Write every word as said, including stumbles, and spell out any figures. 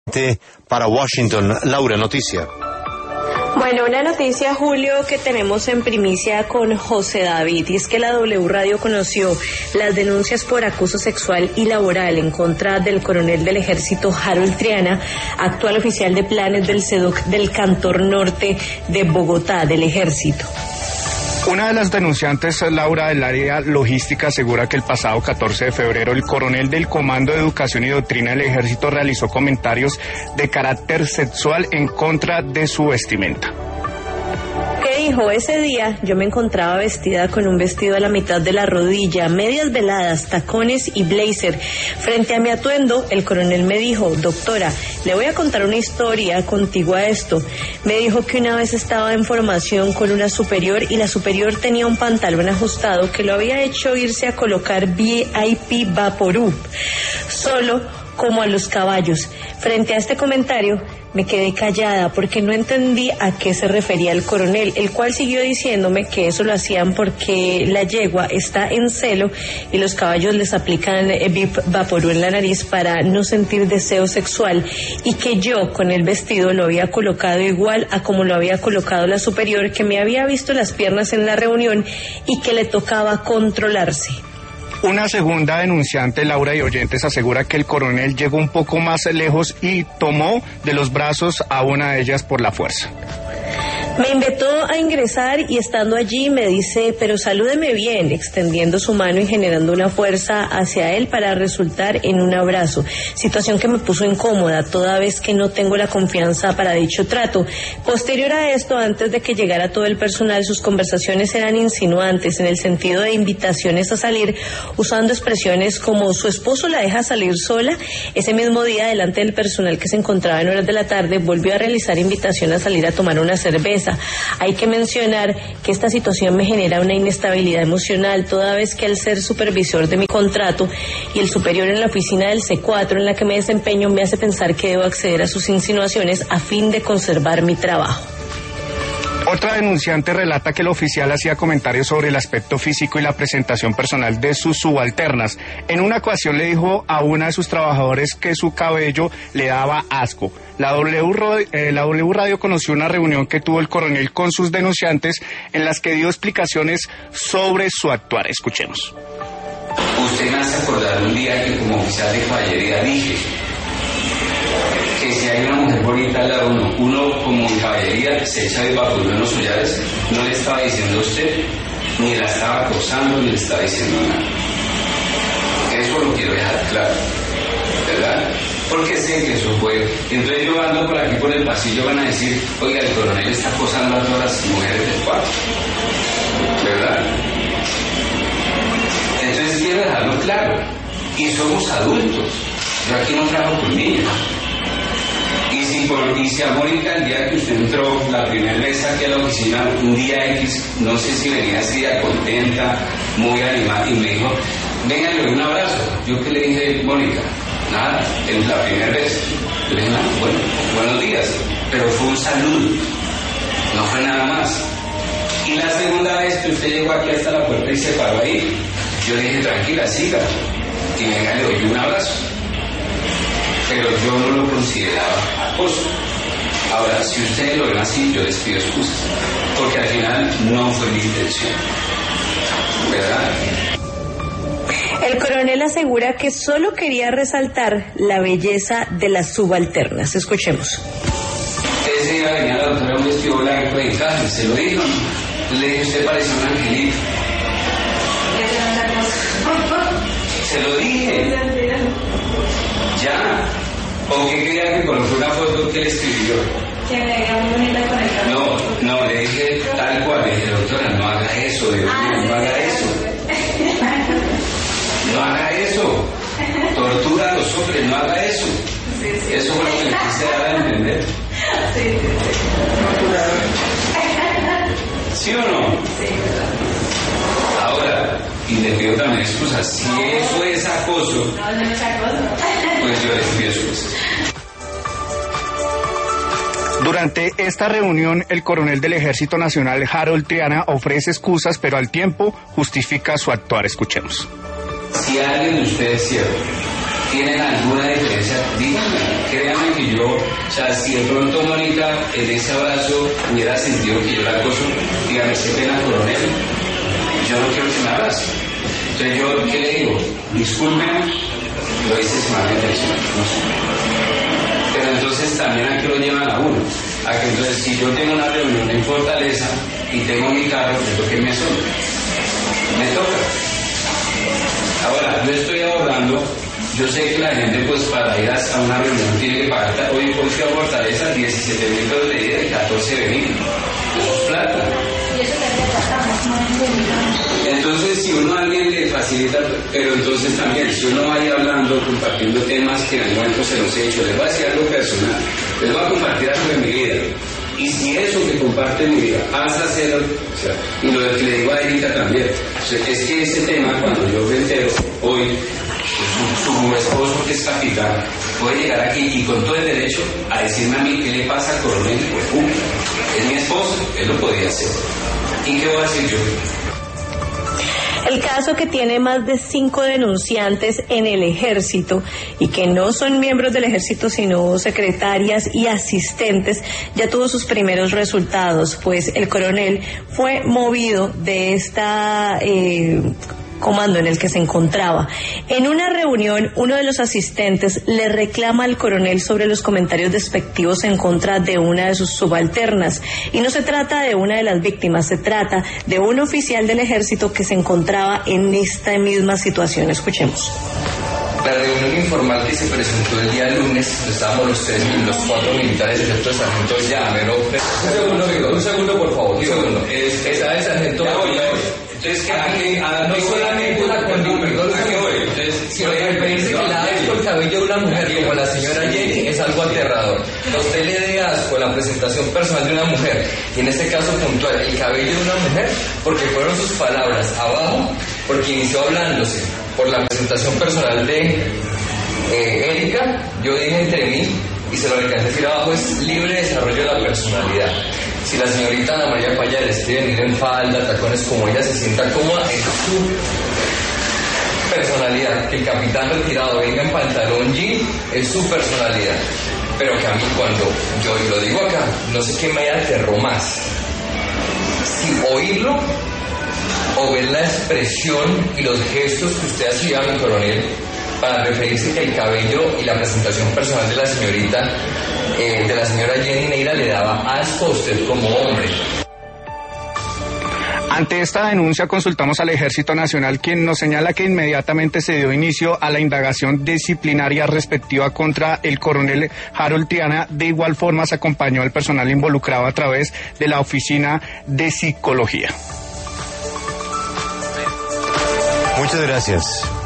Para Washington, Laura, noticia. Bueno, una noticia, Julio, que tenemos en primicia con José David, y es que la W Radio conoció las denuncias por acoso sexual y laboral en contra del coronel del ejército Harold Triana, actual oficial de planes del SEDOC del Cantón Norte de Bogotá, del ejército. Una de las denunciantes, Laura, del área logística, asegura que el pasado catorce de febrero el coronel del Comando de Educación y Doctrina del Ejército realizó comentarios de carácter sexual en contra de su vestimenta. ¿Qué dijo? Ese día yo me encontraba vestida con un vestido a la mitad de la rodilla, medias veladas, tacones y blazer. Frente a mi atuendo, el coronel me dijo: doctora, le voy a contar una historia contigo a esto. Me dijo que una vez estaba en formación con una superior y la superior tenía un pantalón ajustado que lo había hecho irse a colocar V I P Vaporub, solo como a los caballos. Frente a este comentario me quedé callada porque no entendí a qué se refería el coronel, el cual siguió diciéndome que eso lo hacían porque la yegua está en celo y los caballos les aplican V I P Vaporub en la nariz para no sentir deseo sexual, y que yo con el vestido lo había colocado igual a como lo había colocado la superior, que me había visto las piernas en la reunión y que le tocaba controlarse. Una segunda denunciante, Laura y oyentes, asegura que el coronel llegó un poco más lejos y tomó de los brazos a una de ellas por la fuerza. Me invitó a ingresar y estando allí me dice: pero salúdeme bien, extendiendo su mano y generando una fuerza hacia él para resultar en un abrazo, situación que me puso incómoda toda vez que no tengo la confianza para dicho trato. Posterior a esto, antes de que llegara todo el personal, sus conversaciones eran insinuantes en el sentido de invitaciones a salir, usando expresiones como: su esposo la deja salir sola. Ese mismo día, delante del personal que se encontraba en horas de la tarde, volvió a realizar invitación a salir a tomar una cerveza. Hay que mencionar que esta situación me genera una inestabilidad emocional, toda vez que al ser supervisor de mi contrato y el superior en la oficina del C cuatro en la que me desempeño, me hace pensar que debo acceder a sus insinuaciones a fin de conservar mi trabajo. Otra denunciante relata que el oficial hacía comentarios sobre el aspecto físico y la presentación personal de sus subalternas. En una ocasión le dijo a una de sus trabajadores que su cabello le daba asco. La W, Radio, eh, la W Radio conoció una reunión que tuvo el coronel con sus denunciantes en las que dio explicaciones sobre su actuar. Escuchemos. Usted me hace acordar un día que como oficial de caballería dije que si hay una mujer bonita al lado de uno, uno como en caballería se echa de vaporub en los collares. No le estaba diciendo a usted, ni la estaba acosando, ni le estaba diciendo nada. Eso lo quiero dejar claro, ¿verdad? Porque sé que eso fue. Entonces yo ando por aquí por el pasillo, van a decir: oiga, el coronel está acosando a todas las mujeres del cuarto, ¿verdad? Entonces quiero dejarlo claro. Y somos adultos. Yo aquí no trabajo con niños. Y si, por, y si a Mónica, el día que usted entró la primera vez aquí a la oficina, un día X, no sé si venía así, contenta, muy animada, y me dijo: venga, le doy un abrazo. Yo que le dije: Mónica, nada, es la primera vez. Le dije: nada, bueno, buenos días. Pero fue un saludo, no fue nada más. Y la segunda vez que usted llegó aquí hasta la puerta y se paró ahí, yo le dije: tranquila, siga, y venga, le doy un abrazo. Pero yo no lo consideraba acoso. Ahora, si ustedes lo ven así, yo les pido excusas, porque al final no fue mi intención, ¿verdad? El coronel asegura que solo quería resaltar la belleza de las subalternas. Escuchemos. Ese día venía la doctora un vestido blanco de encaje, se lo dijo. Le dije: usted parece un angelito. Se lo dije. Ya. ¿O qué quería que coloque una foto que le escribió? Que me diga muy bonita con el cabello. No, no, le dije tal cual. Le dije: doctora, no haga eso, Dios ah, mío, sí, no haga sí, eso. Sí. No haga eso. Tortura a los hombres, no haga eso. Sí, sí. Eso fue lo que le quise dar a entender. Sí, sí, sí. ¿Sí o no? Sí, verdad. Ahora, y le pido también excusas. Si no. Eso es acoso, no, no es acoso, pues yo les pido excusas. Durante esta reunión, el coronel del Ejército Nacional, Harold Triana, ofrece excusas, pero al tiempo justifica su actuar. Escuchemos. Si alguien de ustedes cierto ¿Tienen alguna diferencia? Díganme, créanme que yo, o sea, si de pronto Mónica en ese abrazo hubiera sentido que yo la acoso, díganme, qué pena, coronel, yo no quiero que me abrace. Entonces yo, ¿qué le digo? Discúlpeme, lo hice sin mala intención, no sé. Pero entonces también aquí lo llevan a uno, a que entonces si yo tengo una reunión en Fortaleza y tengo mi carro, es lo que me sobra, me toca. Ahora, yo estoy ahorrando. Yo sé que la gente, pues, para ir a una reunión tiene que pagar, hoy por fui a Fortaleza, diecisiete mil pesos de ida y catorce de venir. Eso es plata. Entonces, si uno a alguien le facilita, pero entonces también, si uno va a ir hablando, compartiendo temas que en el momento se los he hecho, les voy a decir algo personal, les voy a compartir algo de mi vida. Y si eso que comparte mi vida pasa a ser, o sea, y lo que le digo a Erika también, o sea, es que ese tema, cuando yo me entero hoy, Su, su esposo, que es capitán, puede llegar aquí y con todo el derecho a decirme a mí qué le pasa al coronel, pues, uh, es mi esposo, él lo podía hacer. ¿Y qué voy a decir yo? El caso, que tiene más de cinco denunciantes en el ejército y que no son miembros del ejército sino secretarias y asistentes, ya tuvo sus primeros resultados, pues el coronel fue movido de esta eh, comando en el que se encontraba. En una reunión, uno de los asistentes le reclama al coronel sobre los comentarios despectivos en contra de una de sus subalternas. Y no se trata de una de las víctimas, se trata de un oficial del ejército que se encontraba en esta misma situación. Escuchemos. La reunión informal que se presentó el día lunes, estábamos los tres, los cuatro militares, excepto el sargento Llamero. Un segundo, amigo, un segundo, por favor, un segundo. Es, esa es sargento. Entonces, que aquí, no solamente una conducta, entonces, si me parece que la asco el cabello de una mujer como la señora Jenny es algo aterrador. A usted le dé asco la presentación personal de una mujer, y en este caso puntual, el cabello de una mujer, porque fueron sus palabras abajo, porque inició hablándose por la presentación personal de eh, Erika. Yo dije entre mí, y se lo alcancé a decir abajo, es libre desarrollo de la personalidad. Si la señorita Ana María Payares quiere venir en falda, tacones, como ella se sienta cómoda, en su personalidad. Que el capitán retirado venga en pantalón jean, es su personalidad. Pero que a mí, cuando yo lo digo acá, no sé qué me aterró más, si oírlo o ver la expresión y los gestos que usted hacía, mi coronel, para referirse que el cabello y la presentación personal de la señorita, eh, de la señora Jenny Neira, le daba asco a usted como hombre. Ante esta denuncia consultamos al Ejército Nacional, quien nos señala que inmediatamente se dio inicio a la indagación disciplinaria respectiva contra el coronel Harold Triana. De igual forma se acompañó al personal involucrado a través de la Oficina de Psicología. Muchas gracias.